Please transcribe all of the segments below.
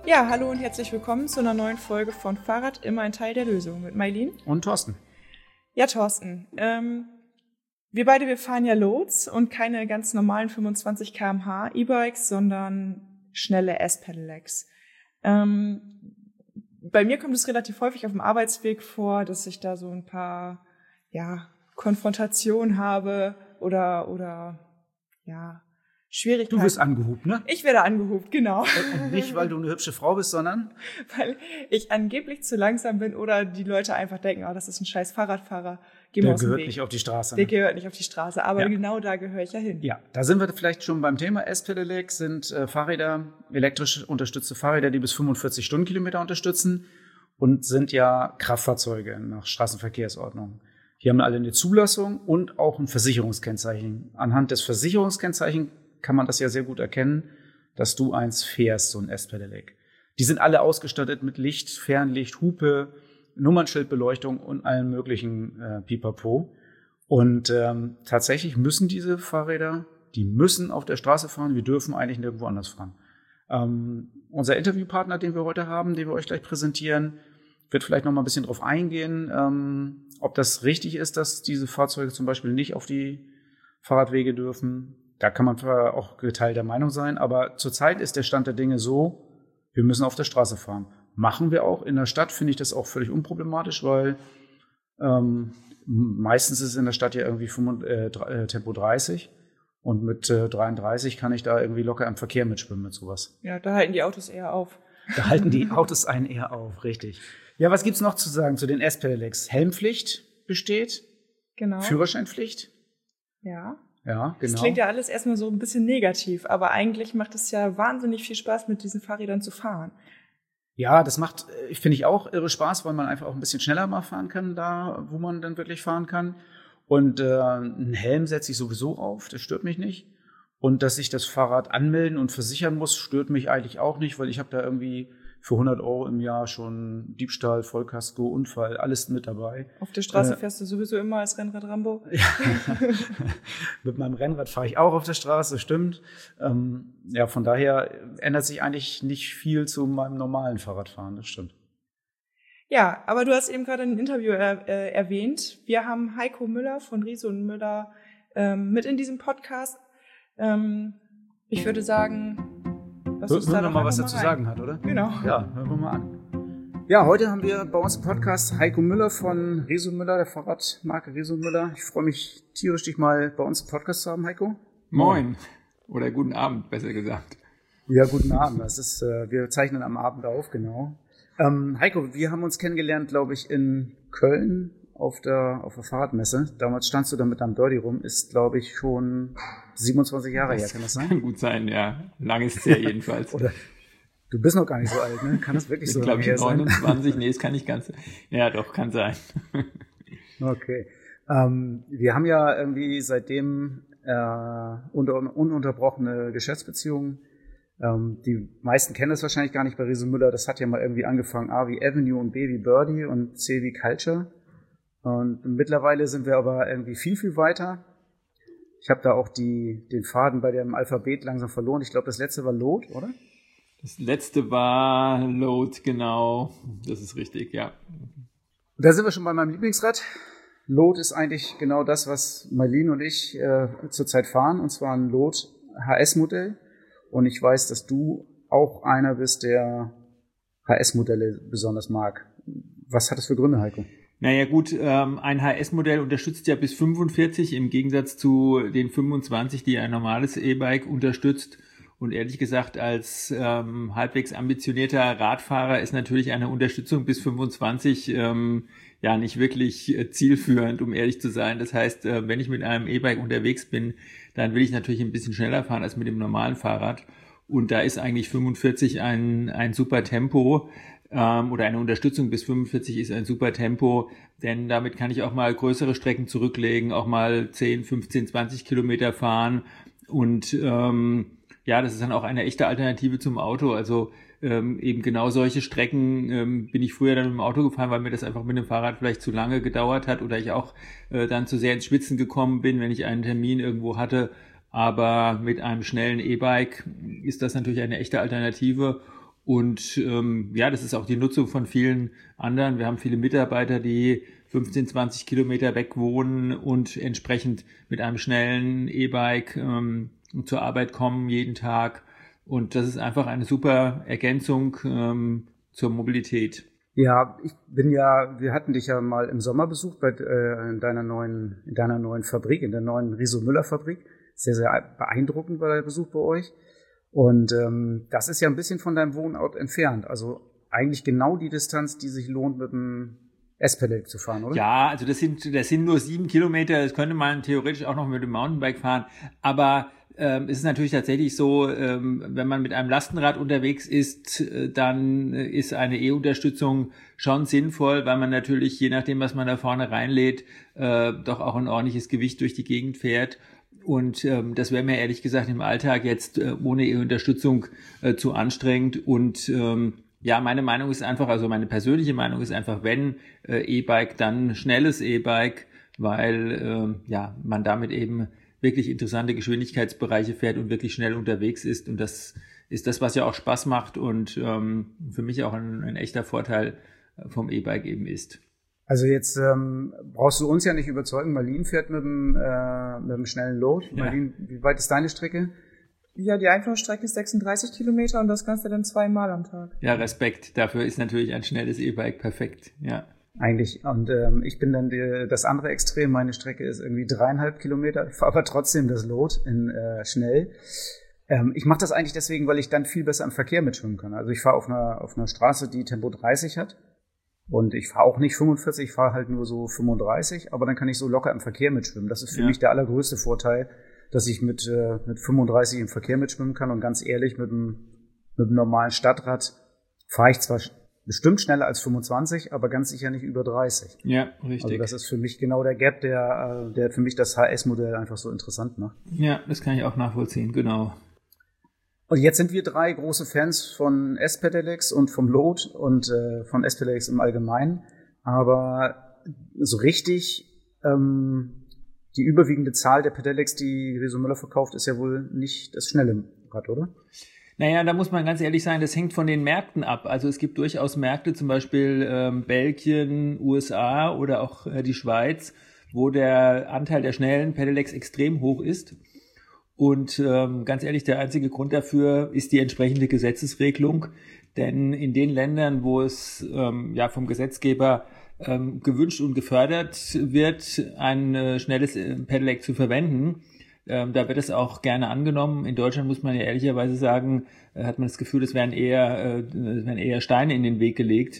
Ja, hallo und herzlich willkommen zu einer neuen Folge von Fahrrad immer ein Teil der Lösung mit Mailin. Und Thorsten. Ja, Thorsten, wir fahren ja Loads und keine ganz normalen 25 km/h E-Bikes, sondern schnelle S-Pedelecs. Bei mir kommt es relativ häufig auf dem Arbeitsweg vor, dass ich da so ein paar, Konfrontationen habe oder Schwierigkeiten. Du wirst angehupt, ne? Ich werde angehupt, genau. Und nicht, weil du eine hübsche Frau bist, sondern? Weil ich angeblich zu langsam bin oder die Leute einfach denken, das ist ein scheiß Fahrradfahrer, geh mal aus dem Weg. Der gehört nicht auf die Straße. Der gehört nicht auf die Straße, aber genau da gehöre ich ja hin. Ja, da sind wir vielleicht schon beim Thema. S-Pedelec sind Fahrräder, elektrisch unterstützte Fahrräder, die bis 45 Stundenkilometer unterstützen und sind ja Kraftfahrzeuge nach Straßenverkehrsordnung. Die haben alle eine Zulassung und auch ein Versicherungskennzeichen. Anhand des Versicherungskennzeichens kann man das ja sehr gut erkennen, dass du eins fährst, so ein S-Pedelec. Die sind alle ausgestattet mit Licht, Fernlicht, Hupe, Nummernschildbeleuchtung und allen möglichen Pipapo. Und tatsächlich müssen diese Fahrräder, die müssen auf der Straße fahren, wir dürfen eigentlich nirgendwo anders fahren. Unser Interviewpartner, den wir heute haben, den wir euch gleich präsentieren, wird vielleicht noch mal ein bisschen drauf eingehen, ob das richtig ist, dass diese Fahrzeuge zum Beispiel nicht auf die Fahrradwege dürfen. Da kann man zwar auch geteilter Meinung sein, aber zurzeit ist der Stand der Dinge so, wir müssen auf der Straße fahren. Machen wir auch. In der Stadt finde ich das auch völlig unproblematisch, weil meistens ist in der Stadt ja irgendwie Tempo 30 und mit 33 kann ich da irgendwie locker im Verkehr mitschwimmen mit sowas. Ja, da halten die Autos eher auf. Da halten die Autos einen eher auf, richtig. Ja, was gibt's noch zu sagen zu den S-Pedelecs? Helmpflicht besteht. Genau. Führerscheinpflicht. Ja. Ja, genau. Das klingt ja alles erstmal so ein bisschen negativ, aber eigentlich macht es ja wahnsinnig viel Spaß, mit diesen Fahrrädern zu fahren. Ja, das macht, finde ich, auch irre Spaß, weil man einfach auch ein bisschen schneller mal fahren kann, da wo man dann wirklich fahren kann. Und einen Helm setze ich sowieso auf, das stört mich nicht. Und dass ich das Fahrrad anmelden und versichern muss, stört mich eigentlich auch nicht, weil ich habe da irgendwie für 100 € im Jahr schon Diebstahl, Vollkasko, Unfall, alles mit dabei. Auf der Straße fährst du sowieso immer als Rennrad Rambo? Ja. Mit meinem Rennrad fahre ich auch auf der Straße, stimmt. Von daher ändert sich eigentlich nicht viel zu meinem normalen Fahrradfahren, das stimmt. Ja, aber du hast eben gerade ein Interview erwähnt. Wir haben Heiko Müller von Riese und Müller mit in diesem Podcast. Ich würde sagen, hören wir mal, was er zu sagen hat, oder? Genau. Ja, hören wir mal an. Ja, heute haben wir bei uns im Podcast Heiko Müller von Riese und Müller, der Fahrradmarke Riese und Müller. Ich freue mich tierisch, dich mal bei uns im Podcast zu haben, Heiko. Moin. Oder guten Abend, besser gesagt. Ja, guten Abend. Das ist, wir zeichnen am Abend auf, genau. Heiko, wir haben uns kennengelernt, glaube ich, in Köln auf der Fahrradmesse. Damals standst du da mit deinem Birdie rum. Ist, glaube ich, schon 27 Jahre her. Kann das sein? Kann gut sein, ja. Lang ist es ja jedenfalls. Oder du bist noch gar nicht so alt, ne? Kann das wirklich so lange her sein? Ich glaube 29, nee, es kann nicht ganz. Ja, doch, kann sein. Okay. Wir haben ja irgendwie seitdem ununterbrochene Geschäftsbeziehungen. Die meisten kennen das wahrscheinlich gar nicht bei Riese Müller. Das hat ja mal irgendwie angefangen, A wie Avenue und B wie Birdie und C wie Culture. Und mittlerweile sind wir aber irgendwie viel, viel weiter. Ich habe da auch den Faden bei dem Alphabet langsam verloren. Ich glaube, das letzte war Load, oder? Das letzte war Load, genau. Das ist richtig, ja. Da sind wir schon bei meinem Lieblingsrad. Load ist eigentlich genau das, was Mailin und ich zurzeit fahren. Und zwar ein Load HS-Modell. Und ich weiß, dass du auch einer bist, der HS-Modelle besonders mag. Was hat das für Gründe, Heiko? Naja gut, ein HS-Modell unterstützt ja bis 45 im Gegensatz zu den 25, die ein normales E-Bike unterstützt. Und ehrlich gesagt, als halbwegs ambitionierter Radfahrer ist natürlich eine Unterstützung bis 25 nicht wirklich zielführend, um ehrlich zu sein. Das heißt, wenn ich mit einem E-Bike unterwegs bin, dann will ich natürlich ein bisschen schneller fahren als mit dem normalen Fahrrad. Und da ist eigentlich 45 ein super Tempo. Oder eine Unterstützung bis 45 ist ein super Tempo, denn damit kann ich auch mal größere Strecken zurücklegen, auch mal 10, 15, 20 Kilometer fahren und das ist dann auch eine echte Alternative zum Auto. Also eben genau solche Strecken bin ich früher dann mit dem Auto gefahren, weil mir das einfach mit dem Fahrrad vielleicht zu lange gedauert hat oder ich auch dann zu sehr ins Schwitzen gekommen bin, wenn ich einen Termin irgendwo hatte. Aber mit einem schnellen E-Bike ist das natürlich eine echte Alternative. Und das ist auch die Nutzung von vielen anderen. Wir haben viele Mitarbeiter, die 15, 20 Kilometer weg wohnen und entsprechend mit einem schnellen E-Bike zur Arbeit kommen jeden Tag. Und das ist einfach eine super Ergänzung zur Mobilität. Ja, wir hatten dich ja mal im Sommer besucht in deiner neuen Fabrik, in der neuen Riso Müller Fabrik. Sehr, sehr beeindruckend war der Besuch bei euch. Und das ist ja ein bisschen von deinem Wohnort entfernt. Also eigentlich genau die Distanz, die sich lohnt, mit dem S-Pedelec zu fahren, oder? Ja, also das sind nur 7 Kilometer. Das könnte man theoretisch auch noch mit dem Mountainbike fahren. Aber es ist natürlich tatsächlich so, wenn man mit einem Lastenrad unterwegs ist, dann ist eine E-Unterstützung schon sinnvoll, weil man natürlich, je nachdem, was man da vorne reinlädt, doch auch ein ordentliches Gewicht durch die Gegend fährt. Und das wäre mir ehrlich gesagt im Alltag jetzt ohne E-Unterstützung zu anstrengend. Und meine Meinung ist einfach, also meine persönliche Meinung ist einfach, wenn E-Bike, dann schnelles E-Bike, weil man damit eben wirklich interessante Geschwindigkeitsbereiche fährt und wirklich schnell unterwegs ist. Und das ist das, was ja auch Spaß macht und für mich auch ein echter Vorteil vom E-Bike eben ist. Also jetzt brauchst du uns ja nicht überzeugen. Marlene fährt mit dem schnellen Load. Ja. Marlene, wie weit ist deine Strecke? Ja, die Einfahrstrecke ist 36 Kilometer und das Ganze dann 2-mal am Tag. Ja, Respekt. Dafür ist natürlich ein schnelles E-Bike perfekt. Ja. Eigentlich. Und ich bin dann das andere Extrem. Meine Strecke ist irgendwie 3,5 Kilometer. Ich fahre aber trotzdem das Load in schnell. Ich mache das eigentlich deswegen, weil ich dann viel besser im Verkehr mitschwimmen kann. Also ich fahre auf einer Straße, die Tempo 30 hat. Und ich fahre auch nicht 45, ich fahre halt nur so 35. Aber dann kann ich so locker im Verkehr mitschwimmen. Das ist für mich der allergrößte Vorteil, dass ich mit 35 im Verkehr mitschwimmen kann. Und ganz ehrlich, mit einem normalen Stadtrad fahre ich zwar bestimmt schneller als 25, aber ganz sicher nicht über 30. Ja, richtig. Also das ist für mich genau der Gap, der für mich das HS-Modell einfach so interessant macht. Ja, das kann ich auch nachvollziehen, genau. Und jetzt sind wir 3 große Fans von S-Pedelecs und vom Load und von S-Pedelecs im Allgemeinen. Aber so richtig die überwiegende Zahl der Pedelecs, die Riso Müller verkauft, ist ja wohl nicht das schnelle Rad, oder? Naja, da muss man ganz ehrlich sein, das hängt von den Märkten ab. Also es gibt durchaus Märkte, zum Beispiel Belgien, USA oder auch die Schweiz, wo der Anteil der schnellen Pedelecs extrem hoch ist. Und ganz ehrlich, der einzige Grund dafür ist die entsprechende Gesetzesregelung. Denn in den Ländern, wo es vom Gesetzgeber gewünscht und gefördert wird, ein schnelles Pedelec zu verwenden, da wird es auch gerne angenommen. In Deutschland muss man ja ehrlicherweise sagen, hat man das Gefühl, es werden eher Steine in den Weg gelegt.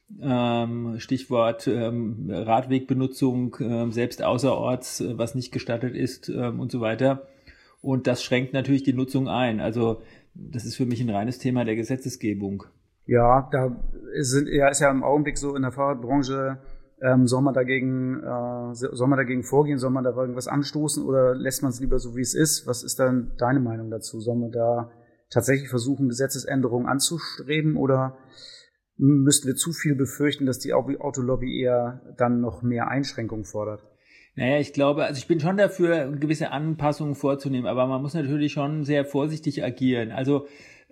Stichwort Radwegbenutzung, selbst außerorts, was nicht gestattet ist und so weiter. Und das schränkt natürlich die Nutzung ein. Also das ist für mich ein reines Thema der Gesetzesgebung. Ja, ist ja im Augenblick so in der Fahrradbranche, soll man dagegen vorgehen, soll man da irgendwas anstoßen oder lässt man es lieber so, wie es ist? Was ist dann deine Meinung dazu? Soll man da tatsächlich versuchen, Gesetzesänderungen anzustreben oder müssten wir zu viel befürchten, dass die Autolobby eher dann noch mehr Einschränkungen fordert? Naja, ich glaube, also ich bin schon dafür, gewisse Anpassungen vorzunehmen, aber man muss natürlich schon sehr vorsichtig agieren. Also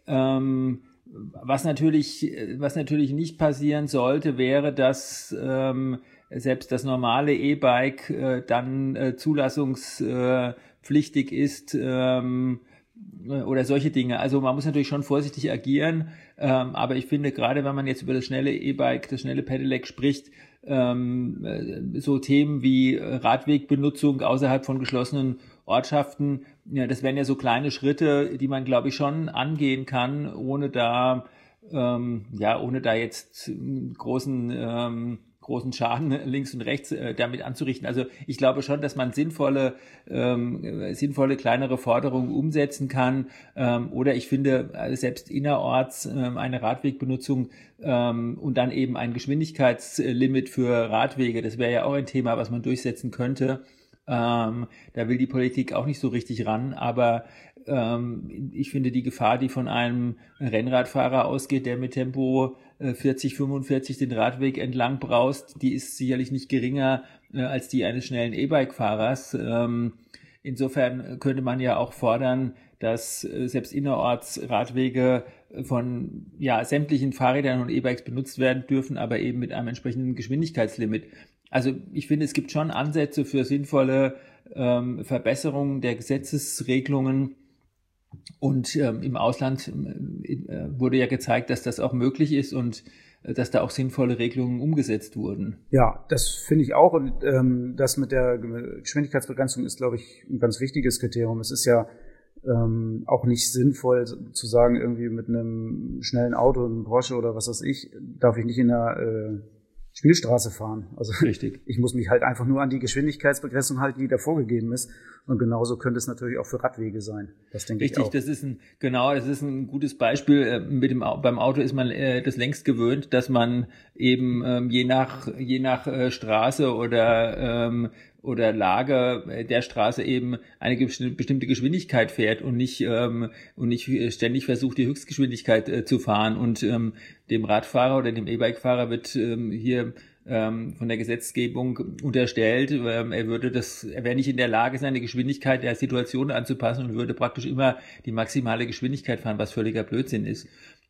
was natürlich nicht passieren sollte, wäre, dass selbst das normale E-Bike dann zulassungspflichtig ist oder solche Dinge. Also man muss natürlich schon vorsichtig agieren, aber ich finde, gerade wenn man jetzt über das schnelle E-Bike, das schnelle Pedelec spricht, so Themen wie Radwegbenutzung außerhalb von geschlossenen Ortschaften, ja, das wären ja so kleine Schritte, die man, glaube ich, schon angehen kann, ohne da jetzt großen Schaden links und rechts damit anzurichten. Also ich glaube schon, dass man sinnvolle kleinere Forderungen umsetzen kann. Oder ich finde selbst innerorts eine Radwegbenutzung und dann eben ein Geschwindigkeitslimit für Radwege. Das wäre ja auch ein Thema, was man durchsetzen könnte. Da will die Politik auch nicht so richtig ran, aber ich finde die Gefahr, die von einem Rennradfahrer ausgeht, der mit Tempo 40, 45 den Radweg entlang braust, die ist sicherlich nicht geringer als die eines schnellen E-Bike-Fahrers. Insofern könnte man ja auch fordern, dass selbst innerorts Radwege von sämtlichen Fahrrädern und E-Bikes benutzt werden dürfen, aber eben mit einem entsprechenden Geschwindigkeitslimit. Also ich finde, es gibt schon Ansätze für sinnvolle Verbesserungen der Gesetzesregelungen. Und im Ausland wurde ja gezeigt, dass das auch möglich ist und dass da auch sinnvolle Regelungen umgesetzt wurden. Ja, das finde ich auch. Und das mit der Geschwindigkeitsbegrenzung ist, glaube ich, ein ganz wichtiges Kriterium. Es ist ja auch nicht sinnvoll zu sagen, irgendwie mit einem schnellen Auto, einem Porsche oder was weiß ich, darf ich nicht in der Spielstraße fahren. Also richtig. Ich muss mich halt einfach nur an die Geschwindigkeitsbegrenzung halten, die da vorgegeben ist. Und genauso könnte es natürlich auch für Radwege sein. Das denke ich auch. Richtig, das ist ein gutes Beispiel. Beim Auto ist man das längst gewöhnt, dass man eben je nach Straße oder Lage der Straße eben eine bestimmte Geschwindigkeit fährt und nicht ständig versucht, die Höchstgeschwindigkeit zu fahren. Und dem Radfahrer oder dem E-Bike-Fahrer wird hier von der Gesetzgebung unterstellt, er wäre nicht in der Lage, seine Geschwindigkeit der Situation anzupassen und würde praktisch immer die maximale Geschwindigkeit fahren, was völliger Blödsinn ist.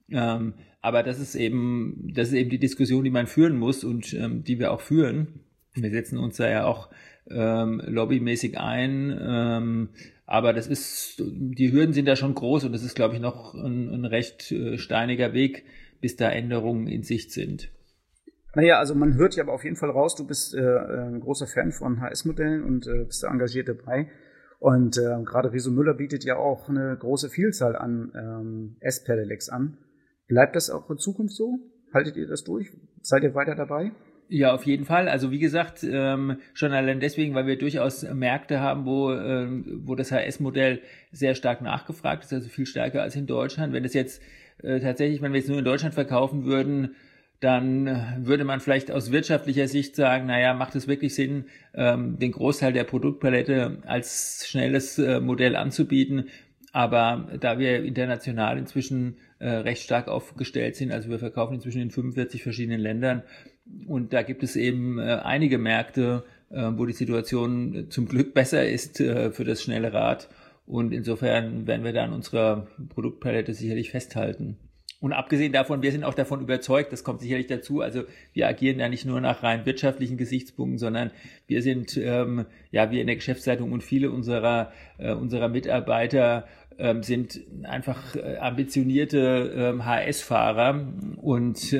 Aber das ist eben die Diskussion, die man führen muss und die wir auch führen. Wir setzen uns da ja auch lobbymäßig ein, aber die Hürden sind da schon groß und das ist, glaube ich, noch ein recht steiniger Weg, bis da Änderungen in Sicht sind. Naja, also man hört ja aber auf jeden Fall raus, du bist ein großer Fan von HS-Modellen und bist da engagiert dabei. Und gerade Riso Müller bietet ja auch eine große Vielzahl an S-Pedelecs an. Bleibt das auch in Zukunft so? Haltet ihr das durch? Seid ihr weiter dabei? Ja, auf jeden Fall. Also wie gesagt, schon allein deswegen, weil wir durchaus Märkte haben, wo das HS-Modell sehr stark nachgefragt ist, also viel stärker als in Deutschland. Wenn es jetzt tatsächlich, wenn wir es nur in Deutschland verkaufen würden, dann würde man vielleicht aus wirtschaftlicher Sicht sagen, naja, macht es wirklich Sinn, den Großteil der Produktpalette als schnelles Modell anzubieten. Aber da wir international inzwischen recht stark aufgestellt sind, also wir verkaufen inzwischen in 45 verschiedenen Ländern und da gibt es eben einige Märkte, wo die Situation zum Glück besser ist für das schnelle Rad und insofern werden wir da an unserer Produktpalette sicherlich festhalten. Und abgesehen davon, wir sind auch davon überzeugt, das kommt sicherlich dazu, also wir agieren ja nicht nur nach rein wirtschaftlichen Gesichtspunkten, sondern wir sind, wir in der Geschäftsleitung und viele unserer Mitarbeiter sind einfach ambitionierte HS-Fahrer und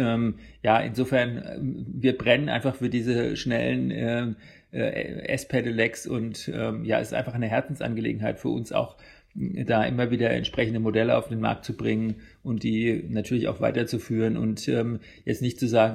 insofern wir brennen einfach für diese schnellen S-Pedelecs und es ist einfach eine Herzensangelegenheit für uns auch, da immer wieder entsprechende Modelle auf den Markt zu bringen und die natürlich auch weiterzuführen und jetzt nicht zu sagen,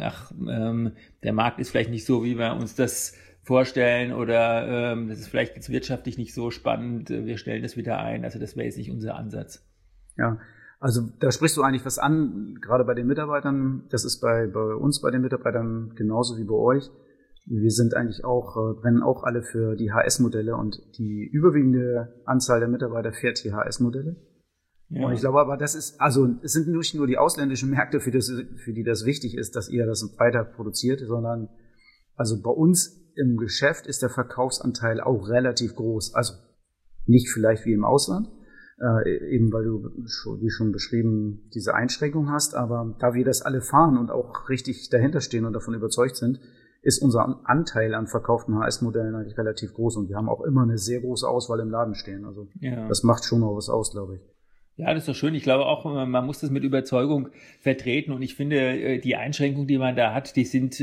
der Markt ist vielleicht nicht so, wie wir uns das vorstellen oder das ist vielleicht jetzt wirtschaftlich nicht so spannend, wir stellen das wieder ein. Also das wäre jetzt nicht unser Ansatz. Ja, also da sprichst du eigentlich was an, gerade bei den Mitarbeitern. Das ist bei uns, bei den Mitarbeitern genauso wie bei euch. Wir sind eigentlich brennen auch alle für die HS-Modelle und die überwiegende Anzahl der Mitarbeiter fährt die HS-Modelle. Ja. Und ich glaube aber, es sind nicht nur die ausländischen Märkte, für die das wichtig ist, dass ihr das weiter produziert, sondern also bei uns im Geschäft ist der Verkaufsanteil auch relativ groß. Also nicht vielleicht wie im Ausland, eben weil du, wie schon beschrieben, diese Einschränkung hast, aber da wir das alle fahren und auch richtig dahinter stehen und davon überzeugt sind, ist unser Anteil an verkauften HS-Modellen eigentlich relativ groß und wir haben auch immer eine sehr große Auswahl im Laden stehen. Also Das macht schon mal was aus, glaube ich. Ja, das ist doch schön. Ich glaube auch, man muss das mit Überzeugung vertreten und ich finde, die Einschränkungen, die man da hat, die sind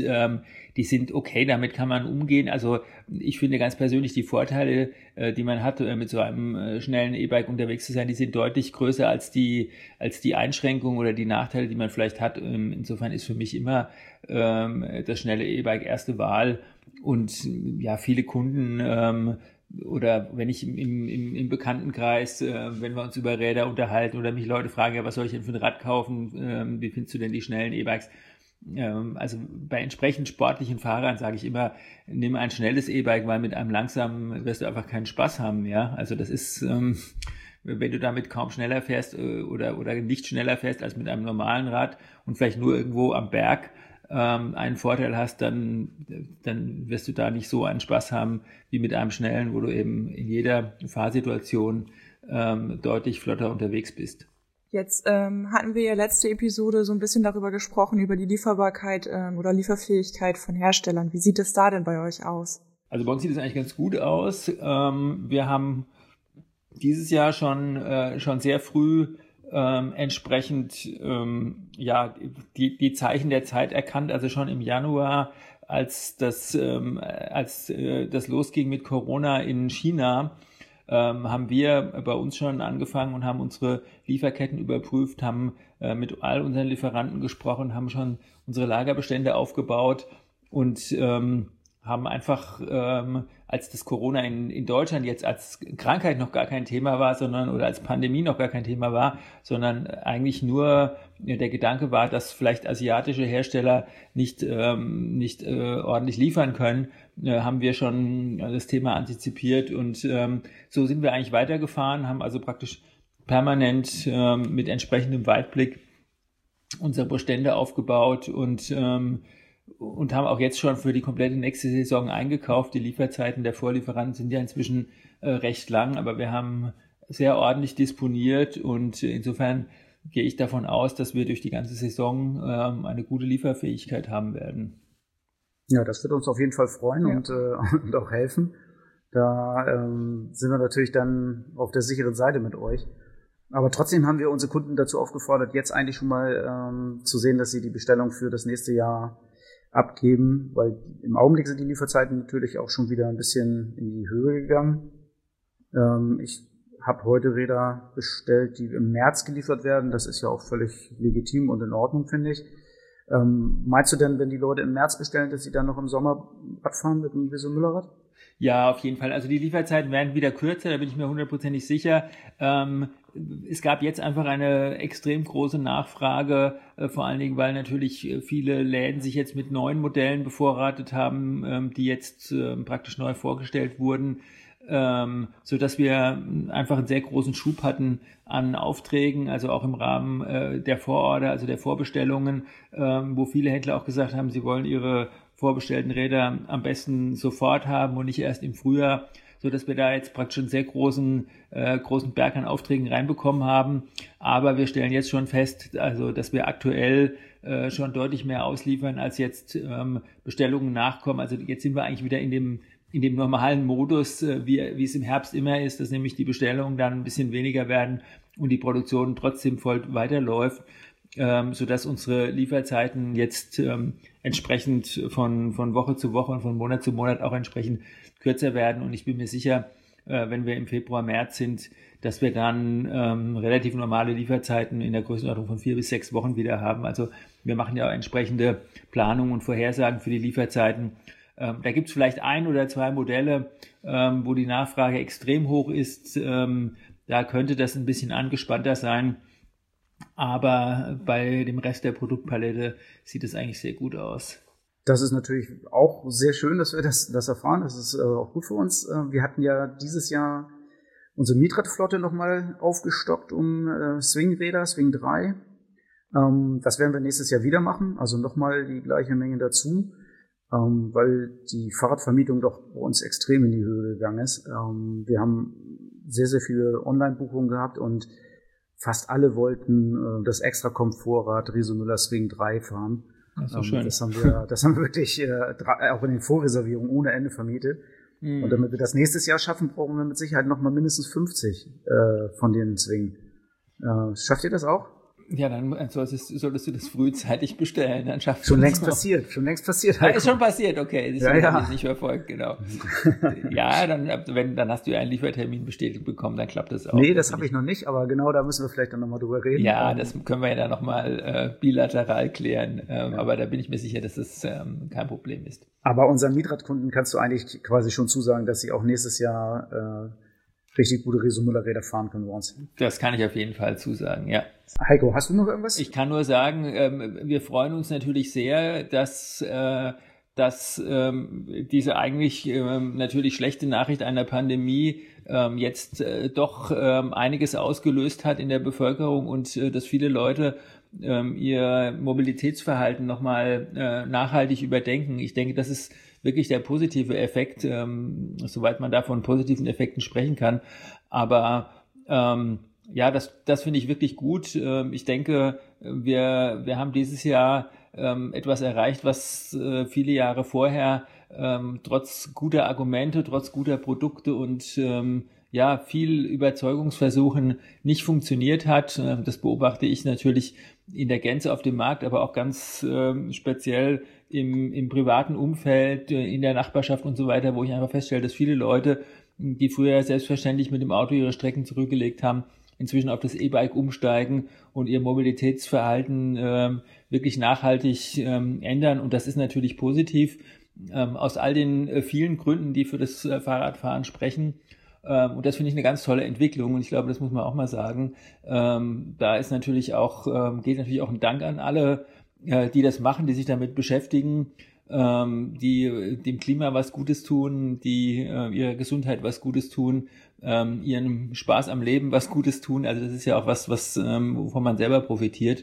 okay, damit kann man umgehen. Also ich finde ganz persönlich die Vorteile, die man hat, mit so einem schnellen E-Bike unterwegs zu sein, die sind deutlich größer als die Einschränkungen oder die Nachteile, die man vielleicht hat. Insofern ist für mich immer das schnelle E-Bike erste Wahl und ja, viele Kunden oder wenn ich im Bekanntenkreis, wenn wir uns über Räder unterhalten oder mich Leute fragen, ja, was soll ich denn für ein Rad kaufen, wie findest du denn die schnellen E-Bikes? Also bei entsprechend sportlichen Fahrern sage ich immer, nimm ein schnelles E-Bike, weil mit einem langsamen wirst du einfach keinen Spaß haben, ja. Also das ist, wenn du damit kaum schneller fährst oder nicht schneller fährst als mit einem normalen Rad und vielleicht nur irgendwo am Berg einen Vorteil hast, dann wirst du da nicht so einen Spaß haben wie mit einem schnellen, wo du eben in jeder Fahrsituation deutlich flotter unterwegs bist. Jetzt hatten wir ja letzte Episode so ein bisschen darüber gesprochen, über die Lieferbarkeit oder Lieferfähigkeit von Herstellern. Wie sieht es da denn bei euch aus? Also bei uns sieht es eigentlich ganz gut aus. Wir haben dieses Jahr schon sehr früh entsprechend die Zeichen der Zeit erkannt. Also schon im Januar, als das losging mit Corona in China, haben wir bei uns schon angefangen und haben unsere Lieferketten überprüft, haben mit all unseren Lieferanten gesprochen, haben schon unsere Lagerbestände aufgebaut und haben einfach, als das Corona in Deutschland jetzt als Krankheit noch gar kein Thema war, oder als Pandemie noch gar kein Thema war, sondern eigentlich nur der Gedanke war, dass vielleicht asiatische Hersteller nicht ordentlich liefern können, haben wir schon das Thema antizipiert und so sind wir eigentlich weitergefahren, haben also praktisch permanent mit entsprechendem Weitblick unsere Bestände aufgebaut und haben auch jetzt schon für die komplette nächste Saison eingekauft. Die Lieferzeiten der Vorlieferanten sind ja inzwischen recht lang, aber wir haben sehr ordentlich disponiert und insofern gehe ich davon aus, dass wir durch die ganze Saison eine gute Lieferfähigkeit haben werden. Ja, das wird uns auf jeden Fall freuen und auch helfen. Da sind wir natürlich dann auf der sicheren Seite mit euch. Aber trotzdem haben wir unsere Kunden dazu aufgefordert, jetzt eigentlich schon mal zu sehen, dass sie die Bestellung für das nächste Jahr abgeben, weil im Augenblick sind die Lieferzeiten natürlich auch schon wieder ein bisschen in die Höhe gegangen. Ich habe heute Räder bestellt, die im März geliefert werden. Das ist ja auch völlig legitim und in Ordnung, finde ich. Meinst du denn, wenn die Leute im März bestellen, dass sie dann noch im Sommer Rad fahren mit dem Wieso Müllerrad? Ja, auf jeden Fall. Also die Lieferzeiten werden wieder kürzer, da bin ich mir 100% sicher. Es gab jetzt einfach eine extrem große Nachfrage, vor allen Dingen, weil natürlich viele Läden sich jetzt mit neuen Modellen bevorratet haben, die jetzt praktisch neu vorgestellt wurden, so dass wir einfach einen sehr großen Schub hatten an Aufträgen, also auch im Rahmen der Vororder, also der Vorbestellungen, wo viele Händler auch gesagt haben, sie wollen ihre vorbestellten Räder am besten sofort haben und nicht erst im Frühjahr, so dass wir da jetzt praktisch einen sehr großen Berg an Aufträgen reinbekommen haben. Aber wir stellen jetzt schon fest, also dass wir aktuell schon deutlich mehr ausliefern, als jetzt Bestellungen nachkommen. Also jetzt sind wir eigentlich wieder in dem normalen Modus, wie es im Herbst immer ist, dass nämlich die Bestellungen dann ein bisschen weniger werden und die Produktion trotzdem voll weiterläuft, sodass unsere Lieferzeiten jetzt entsprechend von Woche zu Woche und von Monat zu Monat auch entsprechend kürzer werden. Und ich bin mir sicher, wenn wir im Februar, März sind, dass wir dann relativ normale Lieferzeiten in der Größenordnung von 4 bis 6 Wochen wieder haben. Also wir machen ja auch entsprechende Planungen und Vorhersagen für die Lieferzeiten. Da gibt es vielleicht 1 oder 2 Modelle, wo die Nachfrage extrem hoch ist. Da könnte das ein bisschen angespannter sein. Aber bei dem Rest der Produktpalette sieht es eigentlich sehr gut aus. Das ist natürlich auch sehr schön, dass wir das erfahren. Das ist auch gut für uns. Wir hatten ja dieses Jahr unsere Mietradflotte nochmal aufgestockt um Swing-Räder, Swing 3. Das werden wir nächstes Jahr wieder machen, also nochmal die gleiche Menge dazu, weil die Fahrradvermietung doch bei uns extrem in die Höhe gegangen ist. Wir haben sehr, sehr viele Online-Buchungen gehabt und fast alle wollten das extra Komfortrad Riso Müller Swing 3 fahren. So schön. Das haben wir wirklich auch in den Vorreservierungen ohne Ende vermietet. Und damit wir das nächstes Jahr schaffen, brauchen wir mit Sicherheit noch mal mindestens 50 von den Swing. Schafft ihr das auch? Ja, dann solltest du das frühzeitig bestellen. Dann schaffst schon du längst passiert. Schon längst passiert. Ja, ist schon passiert, okay. Das ist nicht verfolgt, genau. Ja, dann hast du ja einen Liefertermin bestätigt bekommen, dann klappt das auch. Nee, das habe ich noch nicht, aber genau da müssen wir vielleicht dann nochmal drüber reden. Ja, das können wir ja dann nochmal bilateral klären. Aber da bin ich mir sicher, dass das kein Problem ist. Aber unseren Mietradkunden kannst du eigentlich quasi schon zusagen, dass sie auch nächstes Jahr richtig gute Riso Müller Räder fahren können bei uns. Das kann ich auf jeden Fall zusagen, ja. Heiko, hast du noch irgendwas? Ich kann nur sagen, wir freuen uns natürlich sehr, dass diese eigentlich natürlich schlechte Nachricht einer Pandemie jetzt doch einiges ausgelöst hat in der Bevölkerung und dass viele Leute ihr Mobilitätsverhalten nochmal nachhaltig überdenken. Ich denke, das ist wirklich der positive Effekt, soweit man da von positiven Effekten sprechen kann. Aber Ja, das finde ich wirklich gut. Ich denke, wir haben dieses Jahr etwas erreicht, was viele Jahre vorher trotz guter Argumente, trotz guter Produkte und ja, viel Überzeugungsversuchen nicht funktioniert hat. Das beobachte ich natürlich in der Gänze auf dem Markt, aber auch ganz speziell im privaten Umfeld, in der Nachbarschaft und so weiter, wo ich einfach feststelle, dass viele Leute, die früher selbstverständlich mit dem Auto ihre Strecken zurückgelegt haben, inzwischen auf das E-Bike umsteigen und ihr Mobilitätsverhalten wirklich nachhaltig ändern. Und das ist natürlich positiv aus all den vielen Gründen, die für das Fahrradfahren sprechen. Und das finde ich eine ganz tolle Entwicklung. Und ich glaube, das muss man auch mal sagen. Da ist natürlich auch, geht natürlich auch ein Dank an alle, die das machen, die sich damit beschäftigen, die dem Klima was Gutes tun, die ihrer Gesundheit was Gutes tun, ihrem Spaß am Leben was Gutes tun. Also das ist ja auch was wovon man selber profitiert.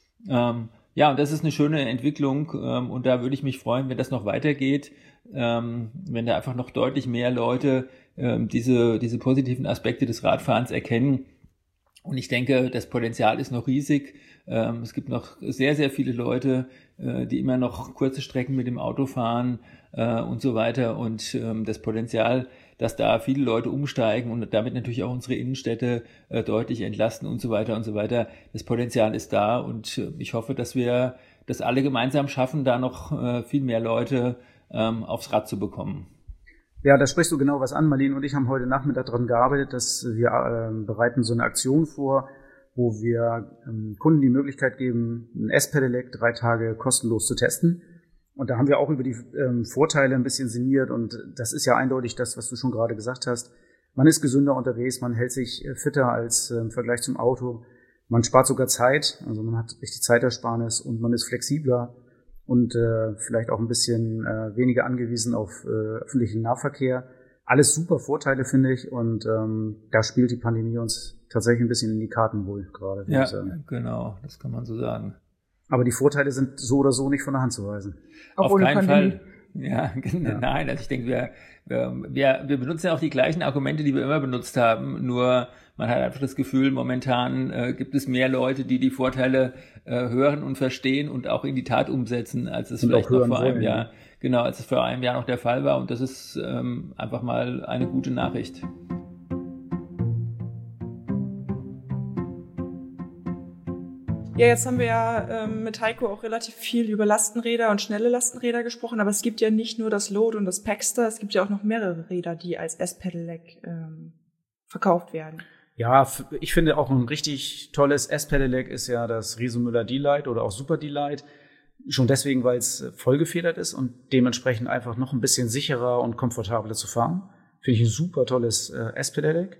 Ja, und das ist eine schöne Entwicklung und da würde ich mich freuen, wenn das noch weitergeht, wenn da einfach noch deutlich mehr Leute diese positiven Aspekte des Radfahrens erkennen. Und ich denke, das Potenzial ist noch riesig. Es gibt noch sehr, sehr viele Leute, die immer noch kurze Strecken mit dem Auto fahren und so weiter. Und das Potenzial, dass da viele Leute umsteigen und damit natürlich auch unsere Innenstädte deutlich entlasten und so weiter und so weiter. Das Potenzial ist da und ich hoffe, dass wir das alle gemeinsam schaffen, da noch viel mehr Leute aufs Rad zu bekommen. Ja, da sprichst du genau was an. Marlene und ich haben heute Nachmittag daran gearbeitet, dass wir bereiten so eine Aktion vor, wo wir Kunden die Möglichkeit geben, ein S-Pedelec 3 Tage kostenlos zu testen. Und da haben wir auch über die Vorteile ein bisschen sinniert. Und das ist ja eindeutig das, was du schon gerade gesagt hast. Man ist gesünder unterwegs, man hält sich fitter als im Vergleich zum Auto. Man spart sogar Zeit, also man hat richtig Zeitersparnis und man ist flexibler und vielleicht auch ein bisschen weniger angewiesen auf öffentlichen Nahverkehr. Alles super Vorteile, finde ich. Und da spielt die Pandemie uns tatsächlich ein bisschen in die Karten wohl gerade. Ja, genau, das kann man so sagen. Aber die Vorteile sind so oder so nicht von der Hand zu weisen. Auch auf keinen Fall. Ja, nein, also ich denke, wir benutzen ja auch die gleichen Argumente, die wir immer benutzt haben, nur man hat einfach das Gefühl, momentan gibt es mehr Leute, die die Vorteile hören und verstehen und auch in die Tat umsetzen, als es vielleicht noch vor einem Jahr, genau, als es vor einem Jahr noch der Fall war. Und das ist einfach mal eine gute Nachricht. Ja, jetzt haben wir ja mit Heiko auch relativ viel über Lastenräder und schnelle Lastenräder gesprochen, aber es gibt ja nicht nur das Load und das Paxter, es gibt ja auch noch mehrere Räder, die als S-Pedelec verkauft werden. Ja, ich finde auch ein richtig tolles S-Pedelec ist ja das Riso Müller D-Lite oder auch Super D-Lite. Schon deswegen, weil es vollgefedert ist und dementsprechend einfach noch ein bisschen sicherer und komfortabler zu fahren. Finde ich ein super tolles S-Pedelec.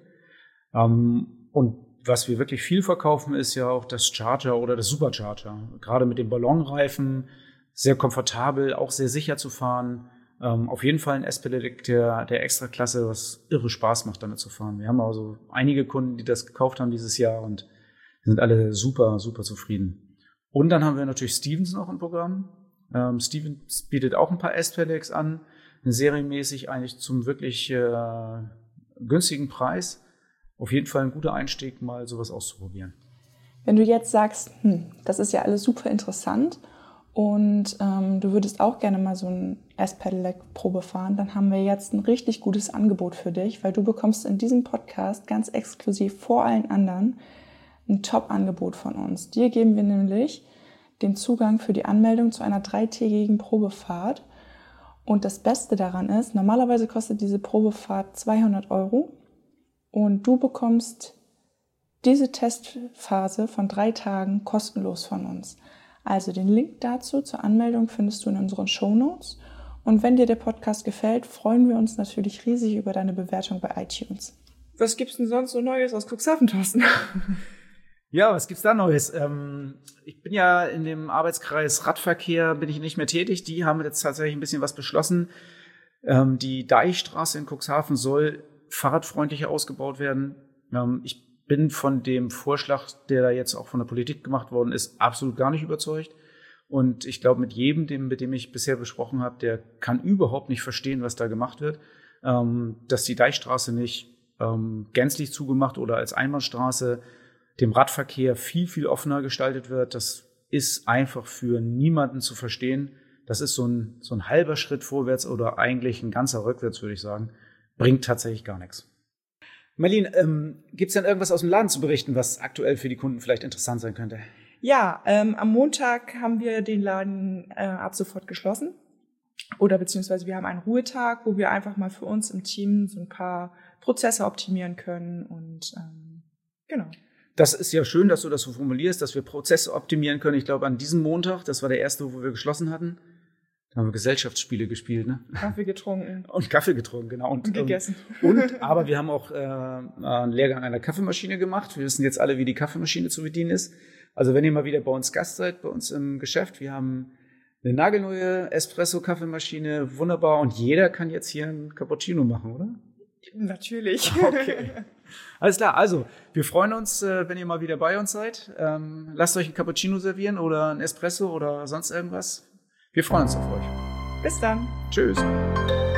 Und was wir wirklich viel verkaufen, ist ja auch das Charger oder das Supercharger. Gerade mit dem Ballonreifen, sehr komfortabel, auch sehr sicher zu fahren. Auf jeden Fall ein S-Pedelec der Extraklasse, was irre Spaß macht, damit zu fahren. Wir haben also einige Kunden, die das gekauft haben dieses Jahr und sind alle super, super zufrieden. Und dann haben wir natürlich Stevens noch im Programm. Stevens bietet auch ein paar S-Pedelecs an, serienmäßig eigentlich zum wirklich günstigen Preis. Auf jeden Fall ein guter Einstieg, mal sowas auszuprobieren. Wenn du jetzt sagst, das ist ja alles super interessant und du würdest auch gerne mal so ein S-Pedelec-Probe fahren, dann haben wir jetzt ein richtig gutes Angebot für dich, weil du bekommst in diesem Podcast ganz exklusiv vor allen anderen ein Top-Angebot von uns. Dir geben wir nämlich den Zugang für die Anmeldung zu einer 3-tägigen Probefahrt. Und das Beste daran ist, normalerweise kostet diese Probefahrt 200 € und du bekommst diese Testphase von 3 Tagen kostenlos von uns. Also den Link dazu zur Anmeldung findest du in unseren Shownotes. Und wenn dir der Podcast gefällt, freuen wir uns natürlich riesig über deine Bewertung bei iTunes. Was gibt's denn sonst so Neues aus Cuxhaven, Thorsten? Ja, was gibt's da Neues? Ich bin ja in dem Arbeitskreis Radverkehr, bin ich nicht mehr tätig. Die haben jetzt tatsächlich ein bisschen was beschlossen. Die Deichstraße in Cuxhaven soll fahrradfreundlicher ausgebaut werden. Ich bin von dem Vorschlag, der da jetzt auch von der Politik gemacht worden ist, absolut gar nicht überzeugt. Und ich glaube, mit jedem, mit dem ich bisher besprochen habe, der kann überhaupt nicht verstehen, was da gemacht wird. Dass die Deichstraße nicht gänzlich zugemacht oder als Einbahnstraße dem Radverkehr viel, viel offener gestaltet wird. Das ist einfach für niemanden zu verstehen. Das ist so ein halber Schritt vorwärts oder eigentlich ein ganzer rückwärts, würde ich sagen. Bringt tatsächlich gar nichts. Marlene, gibt es denn irgendwas aus dem Laden zu berichten, was aktuell für die Kunden vielleicht interessant sein könnte? Ja, am Montag haben wir den Laden ab sofort geschlossen. Oder beziehungsweise wir haben einen Ruhetag, wo wir einfach mal für uns im Team so ein paar Prozesse optimieren können. Und genau. Das ist ja schön, dass du das so formulierst, dass wir Prozesse optimieren können. Ich glaube, an diesem Montag, das war der erste, wo wir geschlossen hatten, da haben wir Gesellschaftsspiele gespielt, ne? Kaffee getrunken. Und Kaffee getrunken, genau. Und gegessen. Aber wir haben auch einen Lehrgang einer Kaffeemaschine gemacht. Wir wissen jetzt alle, wie die Kaffeemaschine zu bedienen ist. Also wenn ihr mal wieder bei uns Gast seid, bei uns im Geschäft, wir haben eine nagelneue Espresso-Kaffeemaschine, wunderbar. Und jeder kann jetzt hier einen Cappuccino machen, oder? Natürlich. Okay. Alles klar, also wir freuen uns, wenn ihr mal wieder bei uns seid. Lasst euch ein Cappuccino servieren oder ein Espresso oder sonst irgendwas. Wir freuen uns auf euch. Bis dann. Tschüss.